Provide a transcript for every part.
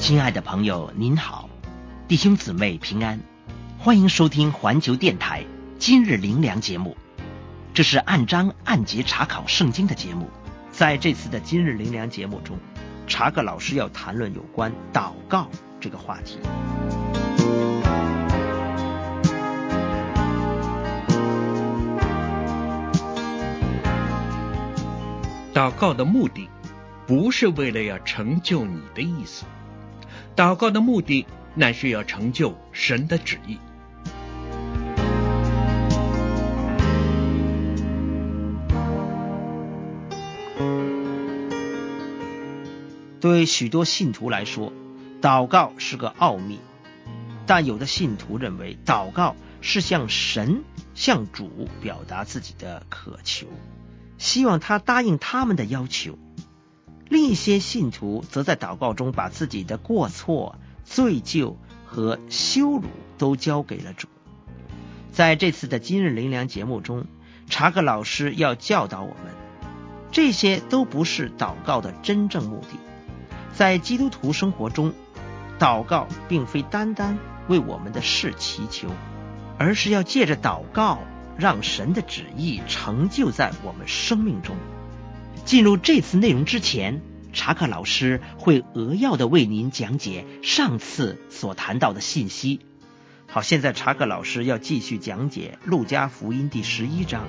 亲爱的朋友您好，弟兄姊妹平安，欢迎收听环球电台今日灵粮节目。这是按章按节查考圣经的节目。在这次的今日灵粮节目中，查克老师要谈论有关祷告这个话题。 祷告的目的不是为了要成就你的意思，祷告的目的乃是要成就神的旨意。 对许多信徒来说，祷告是个奥秘，但有的信徒认为祷告是向神、向主表达自己的渴求，希望他答应他们的要求。另一些信徒则在祷告中把自己的过错、罪疚和羞辱都交给了主。在这次的今日灵粮节目中，查克老师要教导我们，这些都不是祷告的真正目的。在基督徒生活中，祷告并非单单为我们的事祈求，而是要借着祷告让神的旨意成就在我们生命中。进入这次内容之前，查克老师会扼要的为您讲解上次所谈到的信息。好，现在查克老师要继续讲解路加福音第11章。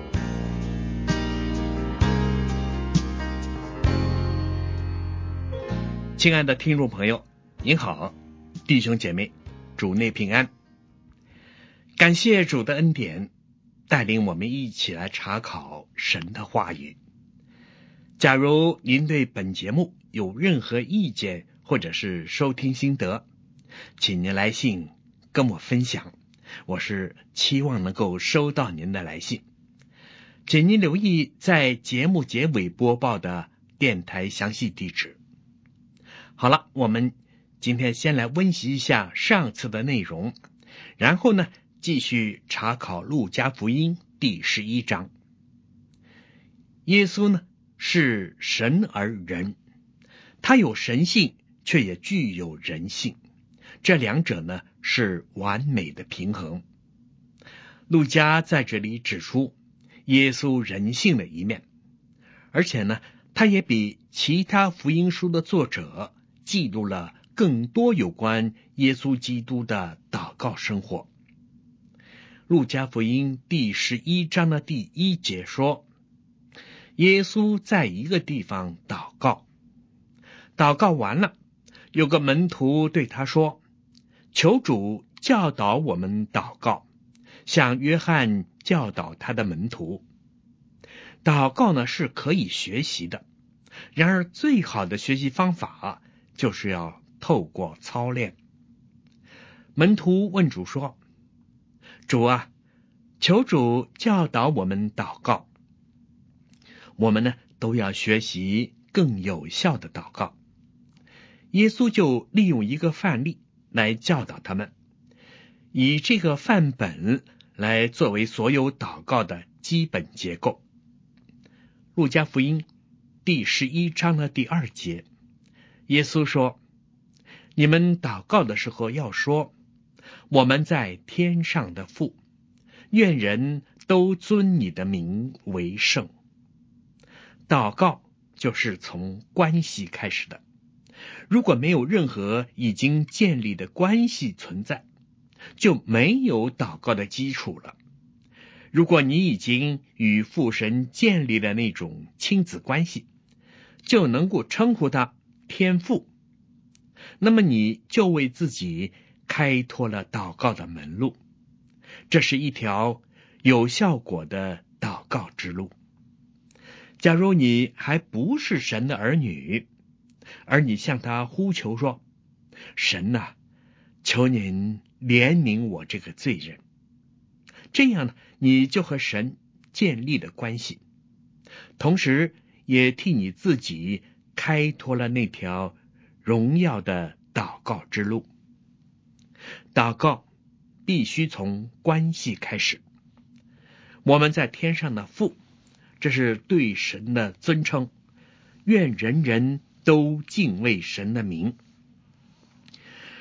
亲爱的听众朋友，您好，弟兄姐妹，主内平安。感谢主的恩典，带领我们一起来查考神的话语。假如您对本节目有任何意见或者是收听心得，请您来信跟我分享，我是期望能够收到您的来信。请您留意在节目结尾播报的电台详细地址。好了，我们今天先来温习一下上次的内容，然后呢，继续查考路加福音第11章。耶稣呢是神而人，他有神性，却也具有人性，这两者呢是完美的平衡。路加在这里指出耶稣人性的一面，而且呢，他也比其他福音书的作者记录了更多有关耶稣基督的祷告生活。路加福音第11章的第1节说，耶稣在一个地方祷告，祷告完了，有个门徒对他说，求主教导我们祷告，像约翰教导他的门徒。祷告呢是可以学习的，然而最好的学习方法就是要透过操练。门徒问主说，主啊，求主教导我们祷告。我们呢都要学习更有效的祷告。耶稣就利用一个范例来教导他们，以这个范本来作为所有祷告的基本结构。路加福音第11章的第2节，耶稣说，你们祷告的时候要说，我们在天上的父，愿人都尊你的名为圣。祷告就是从关系开始的，如果没有任何已经建立的关系存在，就没有祷告的基础了。如果你已经与父神建立了那种亲子关系，就能够称呼他天父，那么你就为自己开拓了祷告的门路，这是一条有效果的祷告之路。假如你还不是神的儿女，而你向他呼求说，神啊，求您怜悯我这个罪人，这样呢，你就和神建立了关系，同时也替你自己开拓了那条荣耀的祷告之路。祷告必须从关系开始。我们在天上的父，这是对神的尊称，愿人人都敬畏神的名。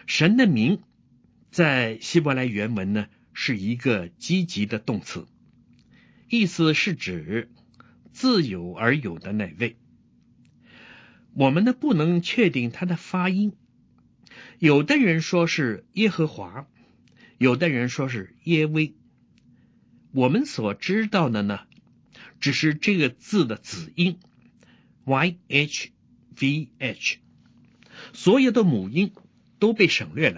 神的名在希伯来原文呢是一个积极的动词，意思是指自有而有的那位。我们呢不能确定它的发音，有的人说是耶和华，有的人说是耶威。我们所知道的呢，只是这个字的子音 YHVH， 所有的母音都被省略了。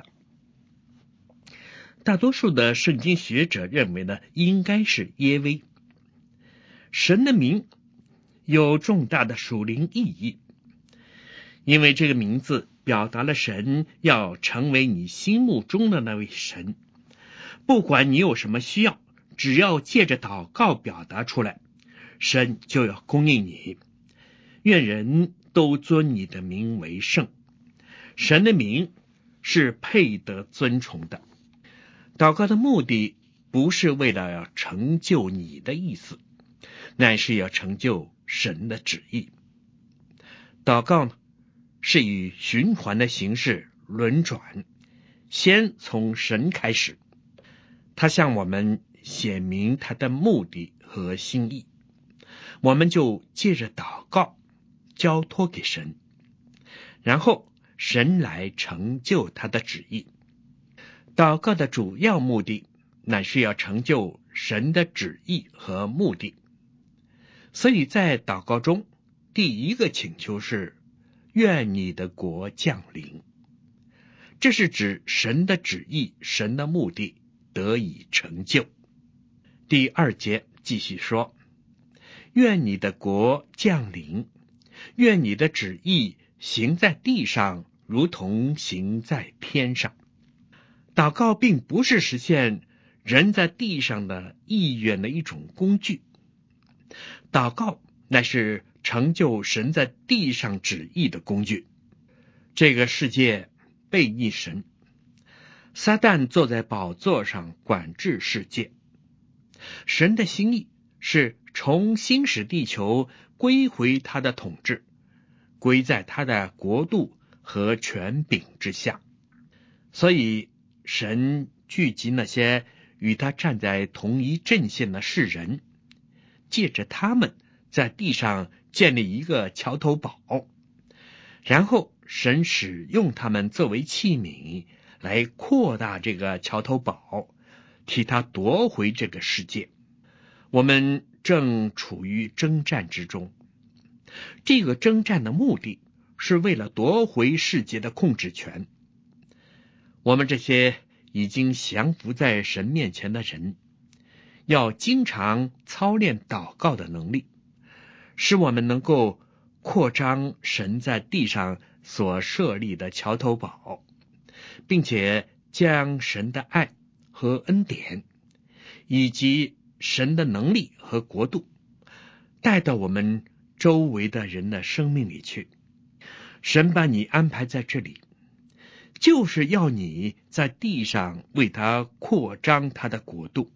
大多数的圣经学者认为呢，应该是耶威。神的名有重大的属灵意义，因为这个名字表达了神要成为你心目中的那位神。不管你有什么需要，只要借着祷告表达出来，神就要供应你。愿人都尊你的名为圣。神的名是配得尊崇的。祷告的目的不是为了要成就你的意思，乃是要成就神的旨意。祷告呢，是以循环的形式轮转，先从神开始，他向我们显明他的目的和心意，我们就借着祷告交托给神，然后神来成就他的旨意。祷告的主要目的乃是要成就神的旨意和目的。所以在祷告中，第一个请求是愿你的国降临，这是指神的旨意、神的目的得以成就。第二节继续说，愿你的国降临，愿你的旨意行在地上，如同行在天上。祷告并不是实现人在地上的意愿的一种工具，祷告乃是成就神在地上旨意的工具。这个世界背逆神，撒旦坐在宝座上管制世界，神的心意是重新使地球归回他的统治，归在他的国度和权柄之下。所以神聚集那些与他站在同一阵线的世人，借着他们在地上建立一个桥头堡，然后神使用他们作为器皿来扩大这个桥头堡，替他夺回这个世界。我们正处于征战之中，这个征战的目的是为了夺回世界的控制权。我们这些已经降服在神面前的人，要经常操练祷告的能力，使我们能够扩张神在地上所设立的桥头堡，并且将神的爱和恩典，以及神的能力和国度带到我们周围的人的生命里去。神把你安排在这里，就是要你在地上为他扩张他的国度。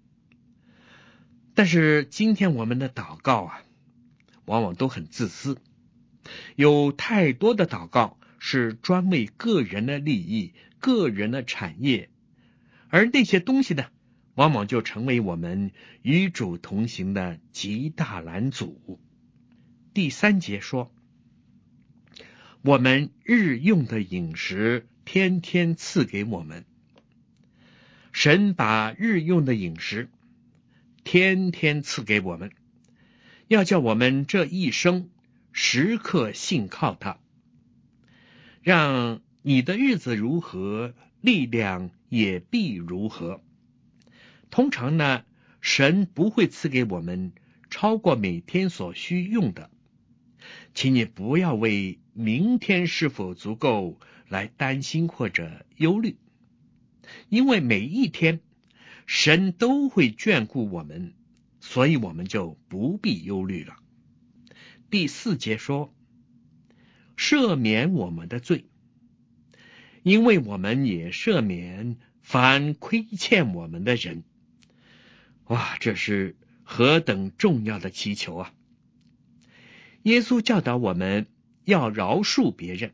但是今天我们的祷告往往都很自私，有太多的祷告是专为个人的利益、个人的产业，而那些东西呢，往往就成为我们与主同行的极大拦阻。第3节说，我们日用的饮食天天赐给我们。神把日用的饮食天天赐给我们，要叫我们这一生时刻信靠他。让你的日子如何，力量也必如何。通常呢，神不会赐给我们超过每天所需用的，请你不要为明天是否足够来担心或者忧虑，因为每一天神都会眷顾我们，所以我们就不必忧虑了。第4节说，赦免我们的罪，因为我们也赦免凡亏欠我们的人。哇，这是何等重要的祈求啊！耶稣教导我们要饶恕别人，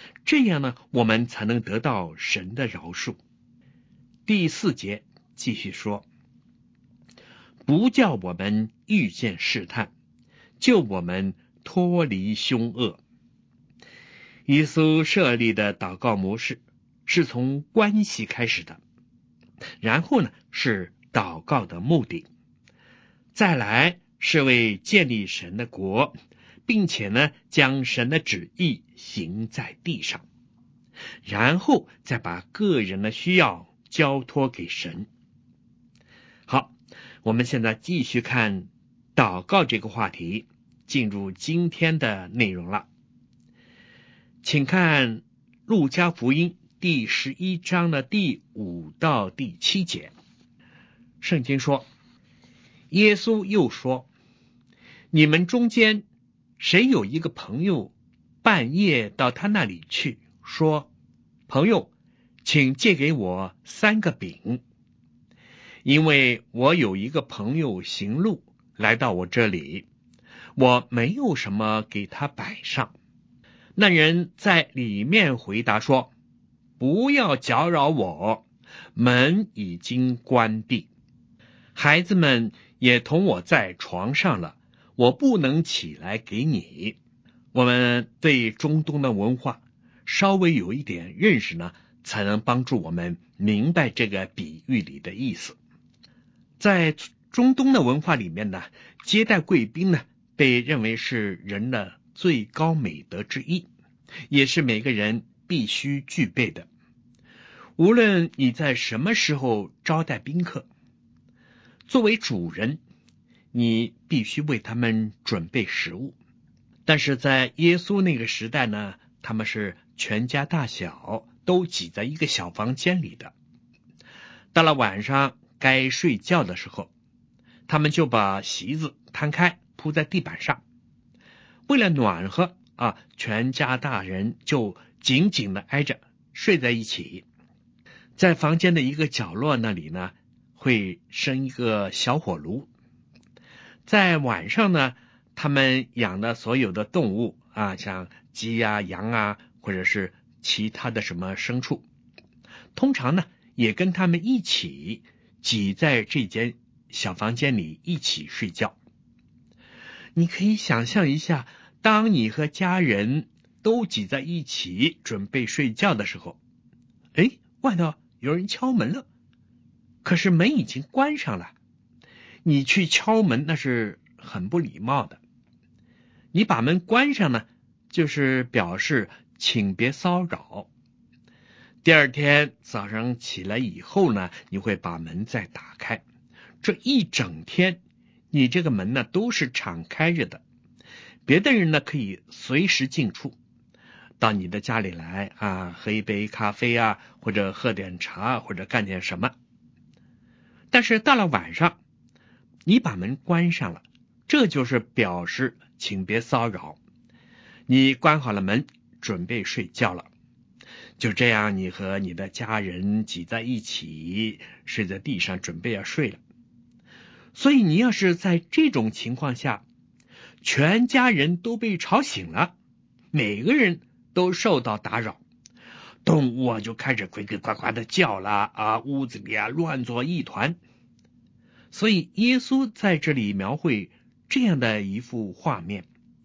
这样呢，我们才能得到神的饶恕。第4节继续说，不叫我们遇见试探，救我们脱离凶恶。耶稣设立的祷告模式是从关系开始的，然后呢是祷告的目的，再来是为建立神的国，并且呢将神的旨意行在地上，然后再把个人的需要交托给神。好，我们现在继续看祷告这个话题，进入今天的内容了。请看路加福音第11章的第5到第7节。圣经说，耶稣又说，你们中间谁有一个朋友半夜到他那里去，说，朋友，请借给我3个饼，因为我有一个朋友行路来到我这里，我没有什么给他摆上。那人在里面回答说，不要搅扰我，门已经关闭，孩子们也同我在床上了，我不能起来给你。我们对中东的文化稍微有一点认识呢，才能帮助我们明白这个比喻里的意思。在中东的文化里面呢，接待贵宾呢，被认为是人的最高美德之一，也是每个人必须具备的。无论你在什么时候招待宾客，作为主人，你必须为他们准备食物。但是在耶稣那个时代呢，他们是全家大小都挤在一个小房间里的。到了晚上该睡觉的时候，他们就把席子摊开铺在地板上，为了暖和全家大人就紧紧的挨着睡在一起。在房间的一个角落那里呢，会生一个小火炉。在晚上呢，他们养的所有的动物像鸡羊或者是其他的什么牲畜，通常呢也跟他们一起挤在这间小房间里一起睡觉。你可以想象一下，当你和家人都挤在一起准备睡觉的时候，外头有人敲门了，可是门已经关上了，你去敲门那是很不礼貌的。你把门关上呢，就是表示请别骚扰。第二天早上起来以后呢，你会把门再打开，这一整天你这个门呢都是敞开着的，别的人呢可以随时进出到你的家里来喝一杯咖啡或者喝点茶，或者干点什么。但是到了晚上，你把门关上了，这就是表示请别骚扰。你关好了门，准备睡觉了。就这样，你和你的家人挤在一起，睡在地上，准备要睡了。所以你要是在这种情况下，全家人都被吵醒了，每个人都受到打扰，动物就开始呱呱呱呱的叫了屋子里乱作一团。所以耶稣在这里描绘这样的一幅画面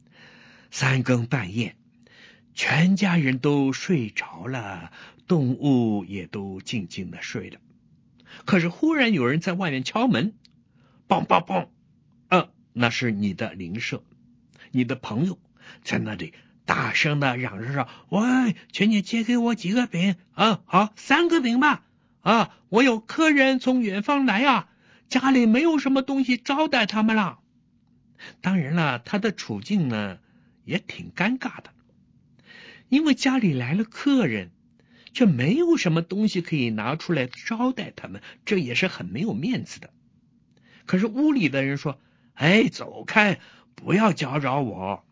：3更半夜，全家人都睡着了，动物也都静静的睡了。可是忽然有人在外面敲门，梆梆梆，那是你的邻舍，你的朋友在那里大声的嚷嚷说：“喂，请你借给我几个饼好，3个饼吧我有客人从远方来家里没有什么东西招待他们了。”当然了，他的处境呢也挺尴尬的，因为家里来了客人，却没有什么东西可以拿出来招待他们，这也是很没有面子的。可是屋里的人说：“走开，不要搅扰我。”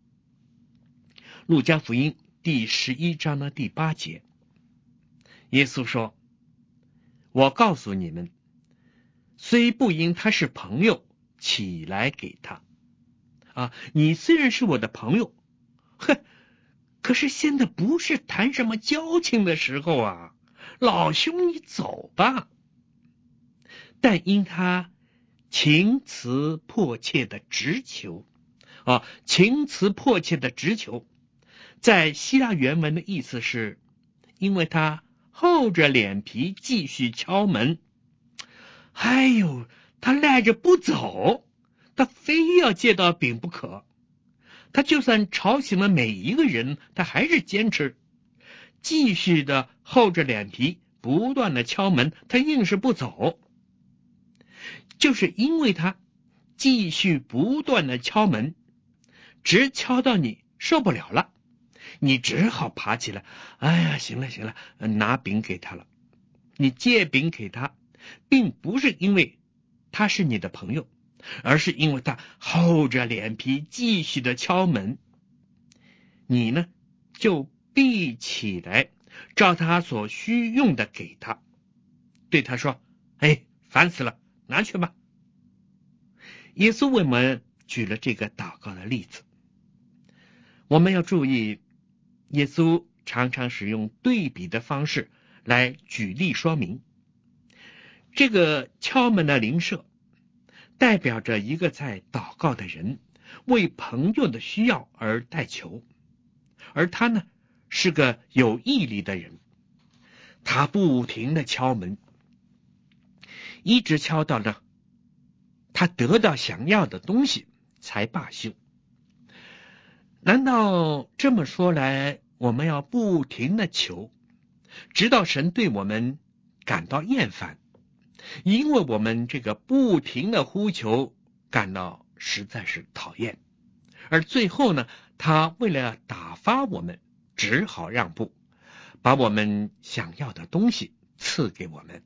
路加福音第11章的第8节，耶稣说：“我告诉你们，虽不因他是朋友，起来给他你虽然是我的朋友，可可是现在不是谈什么交情的时候啊，老兄你走吧。但因他情辞迫切的直求情辞迫切的直求，在希腊原文的意思是，因为他厚着脸皮继续敲门。哎呦，他赖着不走，他非要借到饼不可。他就算吵醒了每一个人，他还是坚持，继续的厚着脸皮不断的敲门，他硬是不走。就是因为他继续不断的敲门，直敲到你受不了了，你只好爬起来，哎呀，行了，拿饼给他了。你借饼给他，并不是因为他是你的朋友，而是因为他厚着脸皮继续的敲门。你呢，就闭起来，照他所需用的给他，对他说，哎，烦死了，拿去吧。耶稣为我们举了这个祷告的例子。我们要注意，耶稣常常使用对比的方式来举例说明。这个敲门的邻舍代表着一个在祷告的人为朋友的需要而代求，而他呢，是个有毅力的人，他不停的敲门，一直敲到呢他得到想要的东西才罢休。难道这么说来，我们要不停的求，直到神对我们感到厌烦，因为我们这个不停的呼求感到实在是讨厌，而最后呢，他为了打发我们，只好让步，把我们想要的东西赐给我们。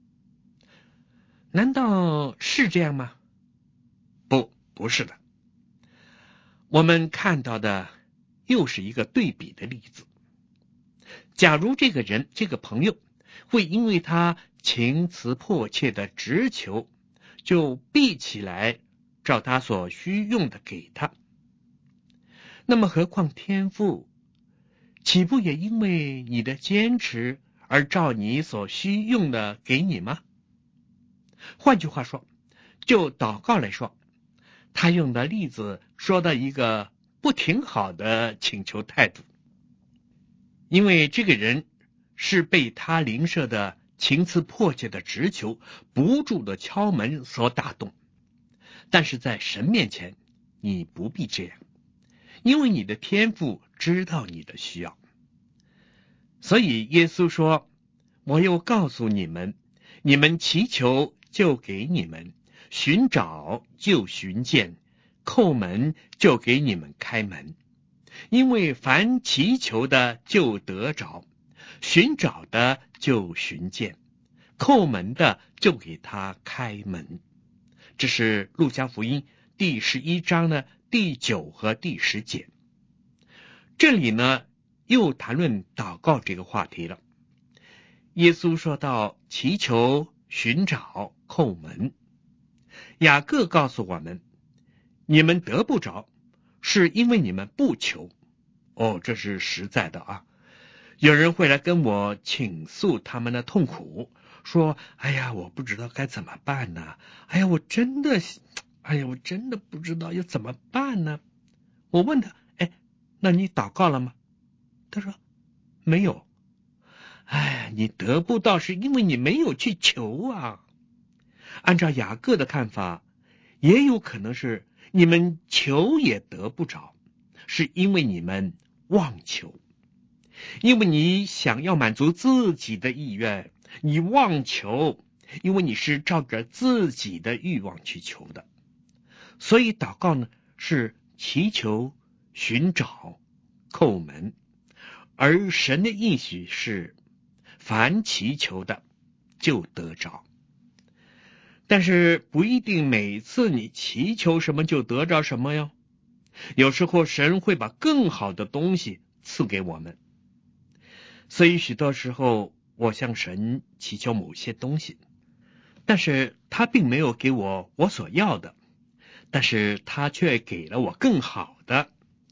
难道是这样吗？不是的。我们看到的又是一个对比的例子。假如这个人，这个朋友，会因为他情辞迫切的直求，就闭起来，照他所需用的给他，那么何况天父，岂不也因为你的坚持而照你所需用的给你吗？换句话说，就祷告来说，他用的例子说到一个不挺好的请求态度，因为这个人是被他邻舍的情辞迫切的直求不住的敲门所打动，但是在神面前你不必这样，因为你的天父知道你的需要。所以耶稣说，我又告诉你们，你们祈求就给你们，寻找就寻见，叩门就给你们开门。因为凡祈求的就得着，寻找的就寻见，叩门的就给他开门。这是路加福音第11章的第9和第10节。这里呢，又谈论祷告这个话题了。耶稣说到祈求、寻找、叩门。雅各告诉我们，你们得不着，是因为你们不求。这是实在的啊。有人会来跟我倾诉他们的痛苦，说，哎呀，我不知道该怎么办呢，我真的不知道要怎么办呢。我问他，那你祷告了吗？他说没有。你得不到是因为你没有去求啊。按照雅各的看法，也有可能是你们求也得不着，是因为你们妄求，因为你想要满足自己的意愿，你妄求，因为你是照着自己的欲望去求的。所以祷告呢，是祈求、寻找、叩门，而神的应许是凡祈求的就得着。但是不一定每次你祈求什么就得着什么哟，有时候神会把更好的东西赐给我们。所以许多时候我向神祈求某些东西，但是他并没有给我所要的，但是他却给了我更好的。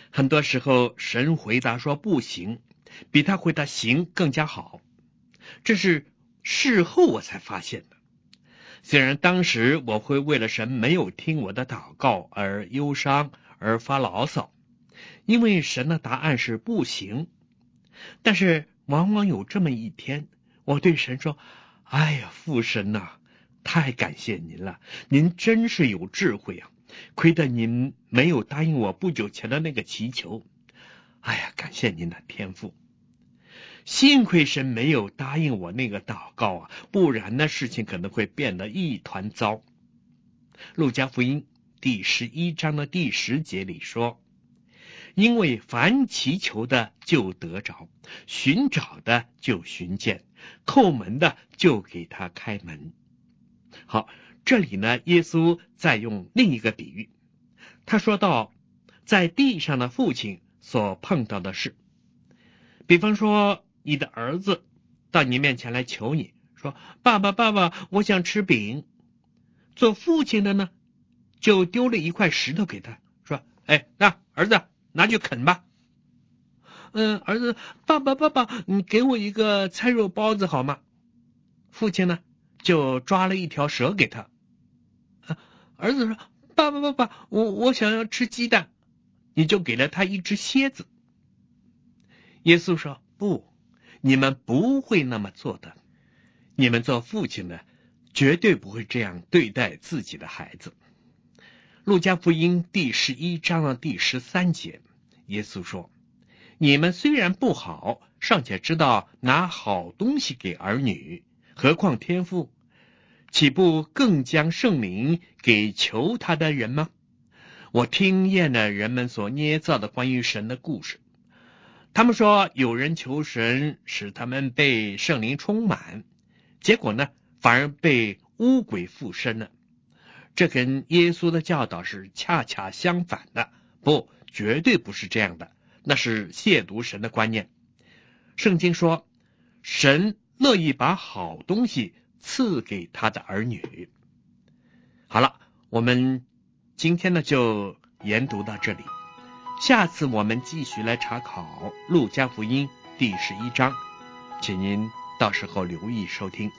很多时候神回答说不行，比他回答行更加好。这是事后我才发现的。虽然当时我会为了神没有听我的祷告而忧伤而发牢骚，因为神的答案是不行，但是往往有这么一天，我对神说，哎呀，父神呐，太感谢您了，您真是有智慧啊，亏得您没有答应我不久前的那个祈求，哎呀，感谢您的天父，幸亏神没有答应我那个祷告啊，不然呢事情可能会变得一团糟。路加福音第11章的第10节里说，因为凡祈求的就得着，寻找的就寻见，叩门的就给他开门。好，这里呢，耶稣再用另一个比喻，他说到在地上的父亲所碰到的事。比方说，你的儿子到你面前来求你说，爸爸爸爸，我想吃饼。做父亲的呢，就丢了一块石头给他，说，哎，那儿子拿去啃吧。儿子，爸爸爸爸，你给我一个菜肉包子好吗？父亲呢就抓了一条蛇给他。儿子说，爸爸爸爸，我想要吃鸡蛋，你就给了他一只蝎子。耶稣说，不，你们不会那么做的，你们做父亲的绝对不会这样对待自己的孩子。路加福音第11章的第13节，耶稣说，你们虽然不好，尚且知道拿好东西给儿女，何况天父，岂不更将圣灵给求他的人吗？我听厌了人们所捏造的关于神的故事，他们说有人求神使他们被圣灵充满，结果呢反而被污鬼附身了。这跟耶稣的教导是恰恰相反的，不，绝对不是这样的，那是亵渎神的观念。圣经说，神乐意把好东西赐给他的儿女。好了，我们今天呢就研读到这里，下次我们继续来查考路加福音第11章，请您到时候留意收听。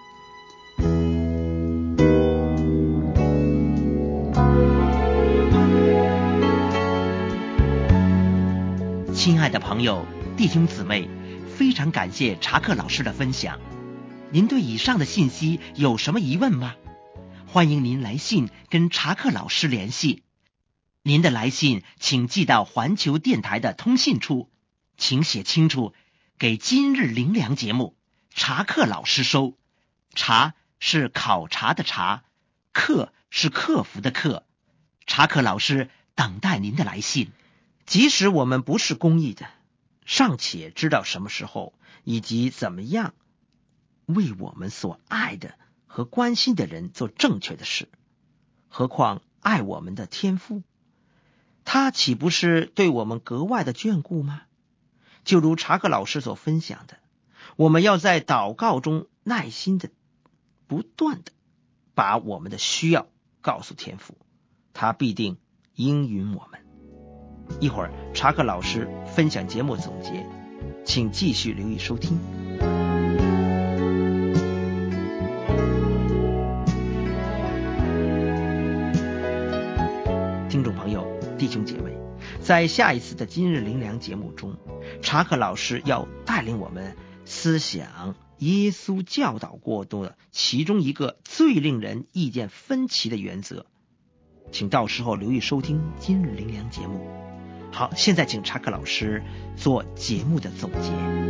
亲爱的朋友、弟兄姊妹，非常感谢查克老师的分享。您对以上的信息有什么疑问吗？欢迎您来信跟查克老师联系。您的来信请寄到环球电台的通信处，请写清楚，给今日灵粮节目，查克老师收。查是考察的查，克是克服的克。查克老师等待您的来信。即使我们不是公益的，尚且知道什么时候以及怎么样为我们所爱的和关心的人做正确的事，何况爱我们的天父，他岂不是对我们格外的眷顾吗？就如查克老师所分享的，我们要在祷告中耐心的不断的把我们的需要告诉天父，他必定应允我们。一会儿查克老师分享节目总结，请继续留意收听。听众朋友、弟兄姐妹，在下一次的今日灵粮节目中，查克老师要带领我们思想耶稣教导过的其中一个最令人意见分歧的原则，请到时候留意收听今日灵粮节目。好，现在请查克老师做节目的总结。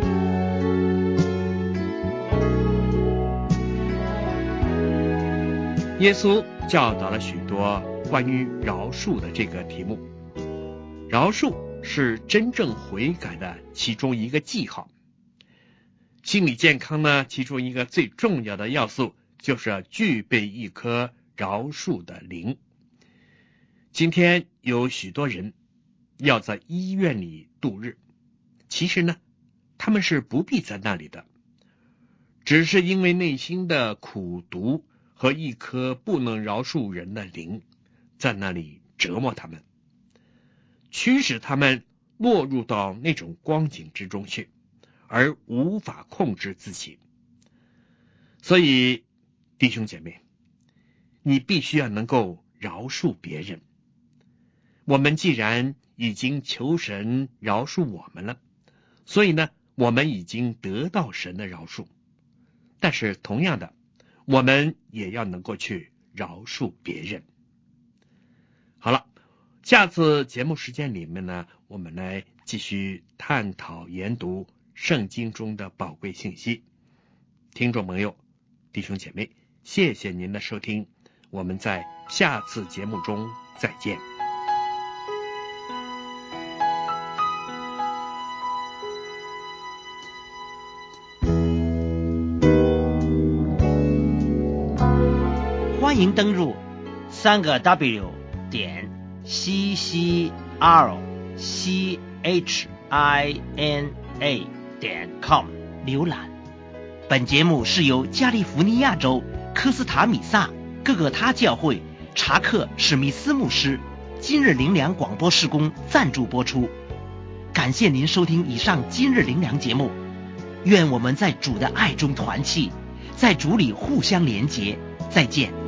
耶稣教导了许多关于饶恕的这个题目，饶恕是真正悔改的其中一个记号。心理健康呢，其中一个最重要的要素就是要具备一颗饶恕的灵。今天有许多人要在医院里度日，其实呢，他们是不必在那里的，只是因为内心的苦毒和一颗不能饶恕人的灵，在那里折磨他们。 驱使他们落入到那种光景之中去，而无法控制自己。所以弟兄姐妹，你必须要能够饶恕别人。我们既然已经求神饶恕我们了，所以呢，我们已经得到神的饶恕。但是同样的，我们也要能够去饶恕别人。好了，下次节目时间里面呢，我们来继续探讨研读圣经中的宝贵信息。听众朋友，弟兄姐妹，谢谢您的收听，我们在下次节目中再见。 欢迎登入3个WCCHINA.com 浏览。本节目是由加利福尼亚州科斯塔米萨各个他教会查克史密斯牧师今日灵粮广播事工赞助播出。感谢您收听以上今日灵粮节目，愿我们在主的爱中团契，在主里互相连结。再见。